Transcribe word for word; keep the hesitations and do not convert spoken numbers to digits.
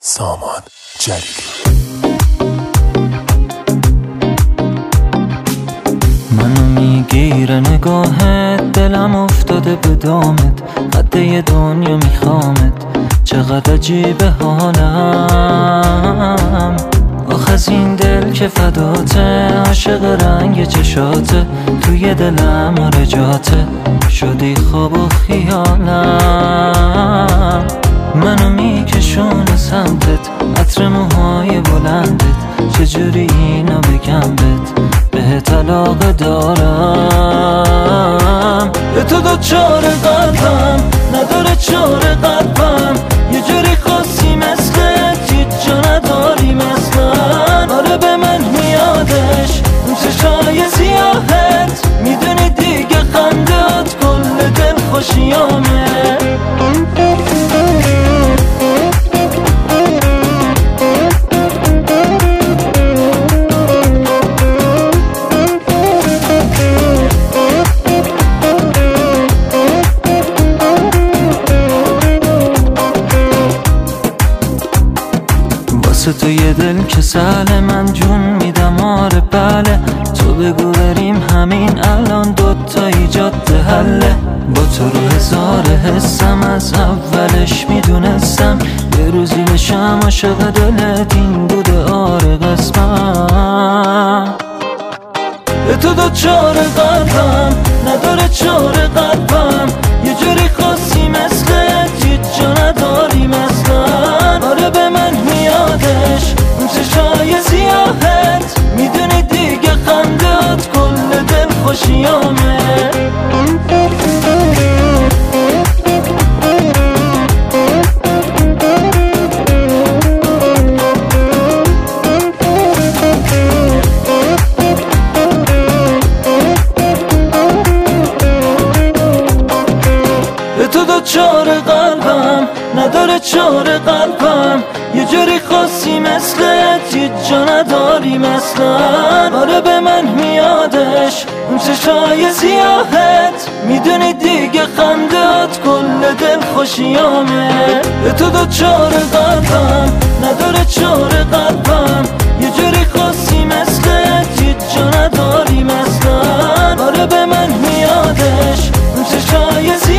سامان جلیلی. منو میگیره نگاهت، دلم افتاده به دامت، قده دنیا میخوامت، چقدر عجیبه حالم. آخ از این دل که فداته، عاشق رنگ چشاته، توی دلم آره جاته، شدی خواب و خیالم. منو میکشونه سمتت، عطر موهای بلندت، چجوری اینو بگم بهت، بهت علاقه دارم. به تو دوچار قلبم، نداره چاره قلبم، یه جوری خاصی مثلت، هیچ جا نداری مثلا. آره به من میادش اون چشای سیاهت، میدونی دیگه خندهات کل دل خوشیامه. واسه تو یه دل که سهله، من جون میدم آره بله، تو بگو بریم همین الان دوتایی جاده حله. با تو رو هزار حسم، از اولش میدونستم یه روزی بشم عاشق دلت، این بوده آره قسمم. به تو دوچار قلبم، نداره چاره قلبم، یه جوری خاصی مثلت، هیچ جا نداری مثلا. آره به من میادش اون چشای سیاهت، میدونی دیگه خندهات کل دل خوشیامه. تو دوچار قلبم، نداره چاره قلبم، یه جوری خاصی مثلت، هیچ جا نداری مثلا. آره به من میادش اون چشای سیاهت، میدونی دیگه خندهات کل دل خوشیامه. به تو دوچار قلبم، نداره چاره قلبم، یه جوری خاصی مثلت، هیچ جا نداری مثلا. آره به من میادش اون چشای